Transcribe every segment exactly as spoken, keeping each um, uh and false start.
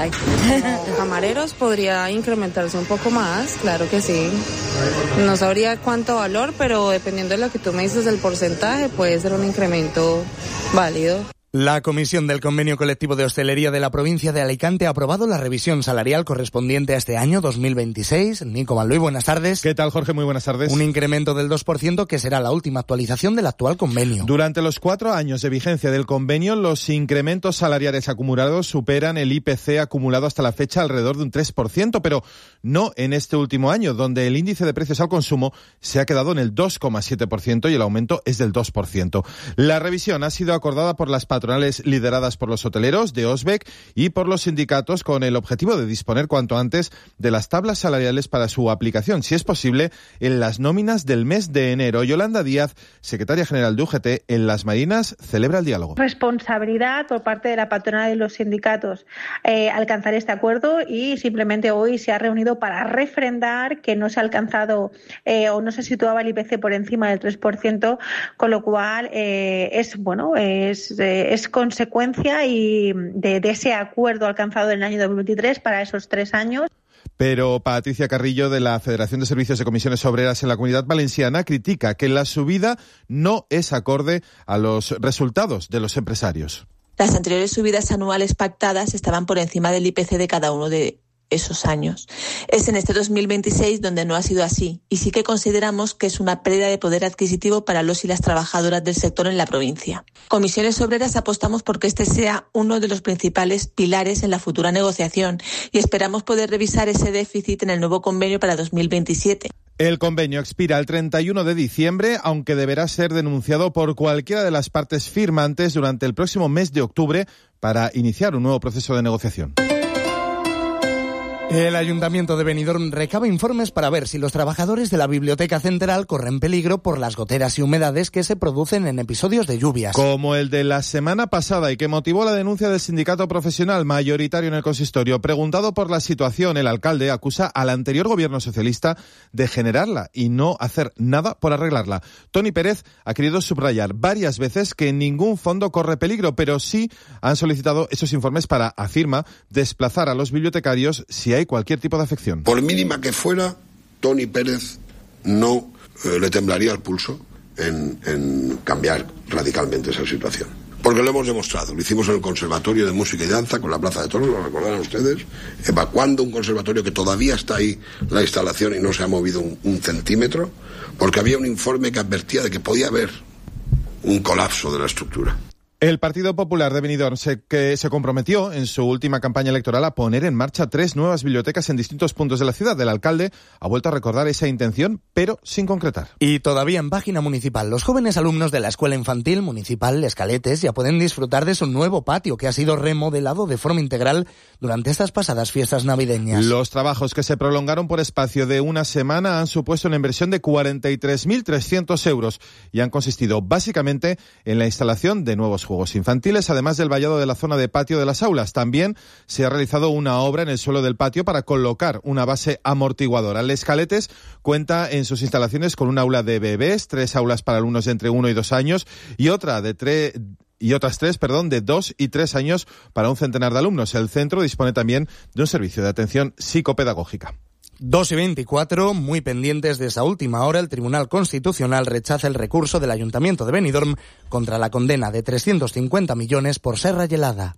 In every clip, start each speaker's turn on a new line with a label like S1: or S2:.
S1: hay.
S2: Como camareros podría incrementarse un poco más, claro que sí. No sabría cuánto valor, pero dependiendo de lo que tú me dices del porcentaje, puede ser un incremento válido.
S3: La Comisión del Convenio Colectivo de Hostelería de la provincia de Alicante ha aprobado la revisión salarial correspondiente a este año dos mil veintiséis. Nico Manluy, buenas tardes.
S4: ¿Qué tal, Jorge? Muy buenas tardes.
S3: Un incremento del dos por ciento que será la última actualización del actual convenio.
S4: Durante los cuatro años de vigencia del convenio, los incrementos salariales acumulados superan el I P C acumulado hasta la fecha alrededor de un tres por ciento, pero no en este último año, donde el índice de precios al consumo se ha quedado en el dos coma siete por ciento y el aumento es del dos por ciento. La revisión ha sido acordada por las patronales lideradas por los hoteleros de OSBEC y por los sindicatos con el objetivo de disponer cuanto antes de las tablas salariales para su aplicación, si es posible, en las nóminas del mes de enero. Yolanda Díaz, secretaria general de U G T, en Las Marinas, celebra el diálogo.
S5: Responsabilidad por parte de la patronal y los sindicatos eh, alcanzar este acuerdo y simplemente hoy se ha reunido para refrendar que no se ha alcanzado eh, o no se situaba el I P C por encima del tres por ciento, con lo cual eh, es bueno es, eh, es consecuencia y de, de ese acuerdo alcanzado en el año dos mil veintitrés para esos tres años.
S4: Pero Patricia Carrillo, de la Federación de Servicios de Comisiones Obreras en la Comunidad Valenciana, critica que la subida no es acorde a los resultados de los empresarios.
S6: Las anteriores subidas anuales pactadas estaban por encima del I P C de cada uno de esos años. Es en este dos mil veintiséis donde no ha sido así y sí que consideramos que es una pérdida de poder adquisitivo para los y las trabajadoras del sector en la provincia. Comisiones Obreras apostamos porque este sea uno de los principales pilares en la futura negociación y esperamos poder revisar ese déficit en el nuevo convenio para dos mil veintisiete.
S4: El convenio expira el treinta y uno de diciembre, aunque deberá ser denunciado por cualquiera de las partes firmantes durante el próximo mes de octubre para iniciar un nuevo proceso de negociación.
S3: El Ayuntamiento de Benidorm recaba informes para ver si los trabajadores de la Biblioteca Central corren peligro por las goteras y humedades que se producen en episodios de lluvias.
S4: Como el de la semana pasada y que motivó la denuncia del sindicato profesional mayoritario en el consistorio. Preguntado por la situación, el alcalde acusa al anterior gobierno socialista de generarla y no hacer nada por arreglarla. Toni Pérez ha querido subrayar varias veces que ningún fondo corre peligro, pero sí han solicitado esos informes para, afirma, desplazar a los bibliotecarios si hay cualquier tipo de afección.
S7: Por mínima que fuera, Toni Pérez no eh, le temblaría el pulso en, en cambiar radicalmente esa situación. Porque lo hemos demostrado. Lo hicimos en el Conservatorio de Música y Danza con la Plaza de Toros, lo recordarán ustedes, evacuando un conservatorio que todavía está ahí, la instalación, y no se ha movido un, un centímetro, porque había un informe que advertía de que podía haber un colapso de la estructura.
S4: El Partido Popular de Benidorm se, que se comprometió en su última campaña electoral a poner en marcha tres nuevas bibliotecas en distintos puntos de la ciudad. El alcalde ha vuelto a recordar esa intención, pero sin concretar.
S3: Y todavía en página municipal, los jóvenes alumnos de la Escuela Infantil Municipal Escaletes ya pueden disfrutar de su nuevo patio, que ha sido remodelado de forma integral durante estas pasadas fiestas navideñas.
S4: Los trabajos, que se prolongaron por espacio de una semana, han supuesto una inversión de cuarenta y tres mil trescientos euros y han consistido básicamente en la instalación de nuevos juegos infantiles, además del vallado de la zona de patio de las aulas. También se ha realizado una obra en el suelo del patio para colocar una base amortiguadora. El Escaletes cuenta en sus instalaciones con un aula de bebés, tres aulas para alumnos de entre uno y dos años y otra de tres... y otras tres, perdón, de dos y tres años para un centenar de alumnos. El centro dispone también de un servicio de atención psicopedagógica.
S3: dos y veinticuatro, muy pendientes de esa última hora, el Tribunal Constitucional rechaza el recurso del Ayuntamiento de Benidorm contra la condena de trescientos cincuenta millones por Serra Gelada.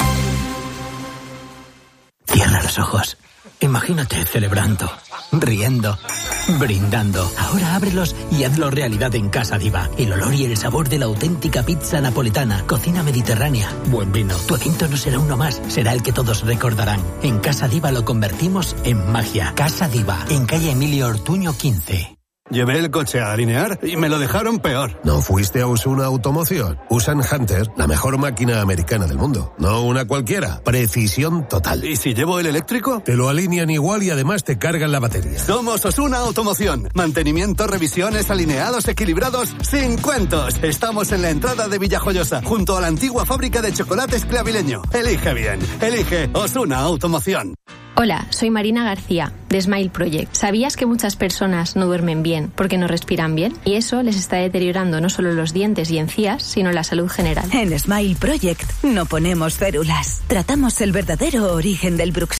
S8: Cierra los ojos. Imagínate celebrando, riendo, brindando. Ahora ábrelos y hazlo realidad en Casa Diva. El olor y el sabor de la auténtica pizza napoletana, cocina mediterránea, buen vino. Tu quinto no será uno más, será el que todos recordarán. En Casa Diva lo convertimos en magia. Casa Diva, en calle Emilio Ortuño quince.
S9: Llevé el coche a alinear y me lo dejaron peor.
S10: ¿No fuiste a Osuna Automoción? Usan Hunter, la mejor máquina americana del mundo. No una cualquiera. Precisión total.
S9: ¿Y si llevo el eléctrico?
S10: Te lo alinean igual y además te cargan la batería.
S9: Somos Osuna Automoción. Mantenimiento, revisiones, alineados, equilibrados, sin cuentos. Estamos en la entrada de Villajoyosa, junto a la antigua fábrica de chocolates Clavileño. Elige bien. Elige Osuna Automoción.
S11: Hola, soy Marina García, de Smile Project. ¿Sabías que muchas personas no duermen bien porque no respiran bien? Y eso les está deteriorando no solo los dientes y encías, sino la salud general.
S12: En Smile Project no ponemos férulas. Tratamos el verdadero origen del bruxismo.